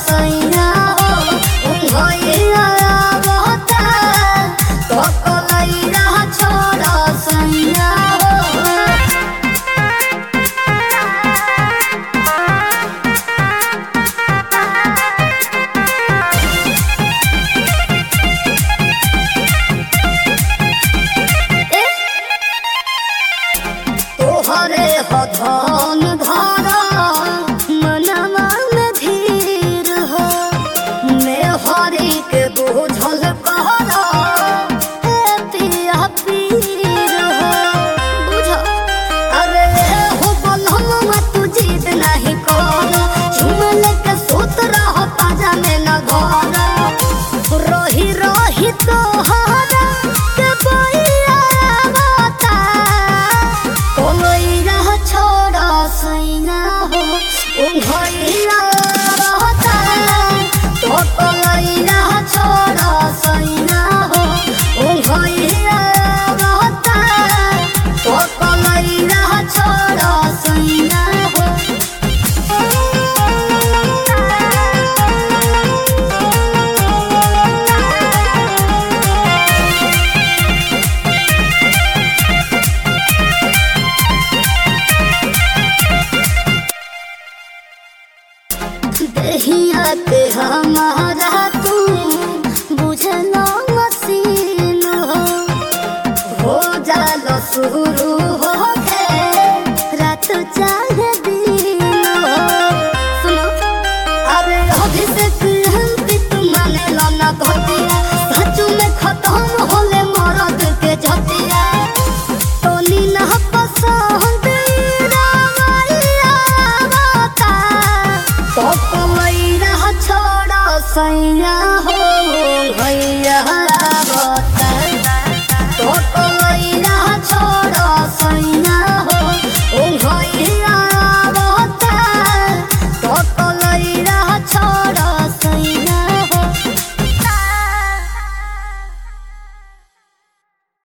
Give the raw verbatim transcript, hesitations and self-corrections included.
सैया हो भैया बता तो कलैया छोड़ सैया हो। तोहरे हथन धारा मनवा में धीर हो मैं हरी के बोझल कहरा ए पिया पीर हो बुझ अरे हो बोलम तू जीत नहीं कर झुमल के सूत रह पाजा में न घर रही रही तोहरा के बैया बता कलैया छोड़ सैया हो भैया बता तो कलैया छोड़ सैया हो भैया बता तो कलैया छोड़ सैया हो। दहिया के हमारा तू बुझलो मसीन हो हो जालो शुरू हो के रात चाहे दिन हो सुनो अरे अभिषेक हम भी तू माने लो ना